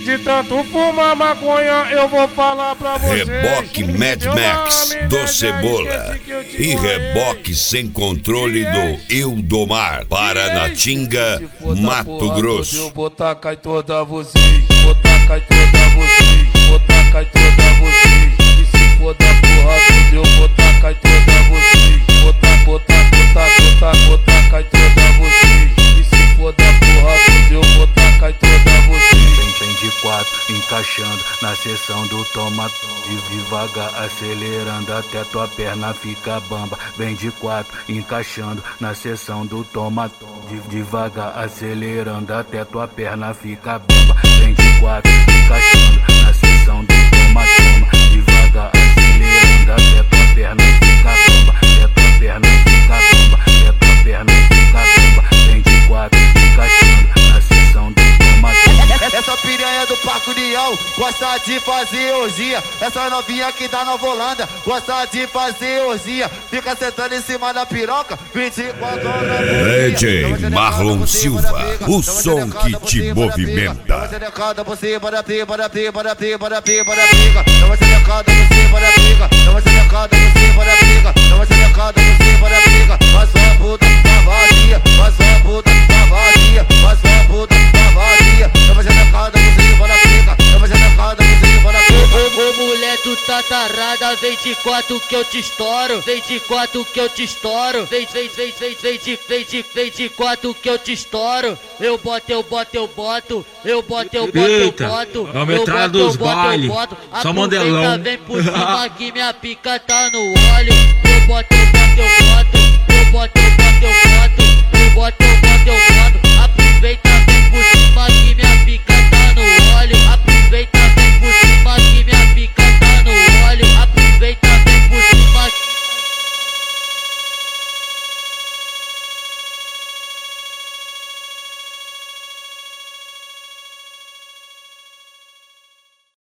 De tanto fumar maconha, eu vou falar pra vocês. Reboque Mad Max do Cebola e reboque sem controle do Ildomar, Paranatinga, Mato Grosso. Eu vou tacar em toda vocês, vou tacar em toda vocês, vou tacar em toda vocês. E se for da porra toda, eu vou tacar em toda vocês. Vou tacar em toda vocês. E se for da porra toda, eu vou tacar em toda vocês. Vem de quatro, encaixando na seção do toma-toma. Devagar, acelerando até tua perna fica bamba. Vem de quatro, encaixando na seção do toma-toma. Devagar, acelerando até tua perna fica bamba. Vem de quatro, encaixando na seção do toma-toma. Devagar, acelerando até tua perna fica bamba. Até tua perna fica bamba. Até tua perna fica bamba. Vem de quatro, encaixando na seção do toma-toma. Essa piranha do Parque União gosta de fazer orgia. Essa novinha aqui da Nova Holanda gosta de fazer orgia. Fica sentando em cima da piroca 24 horas. DJ Marlon Silva, o som que te movimenta. Você para pica, para pica, para pica, para pica, para pica. Não vai ser mercado, você para pica. Não vai ser mercado, você para pica. Não vai ser mercado, você para pica. Vai sua puta, tá vazia. Vai sua puta, tá vazia. Vai sua puta, tá vazia. Não vai ser mercado, você para pica. Não vai ser mercado, você para pica. Ô mulher, tu tá tarada, vem de quatro que eu te estouro. Vem de quatro que eu te estouro. Vem de quatro que eu te estouro. Eu boto. Eita, é a metralha dos bailes, só modelão. Vem por cima que minha pica tá no óleo. Eu boto.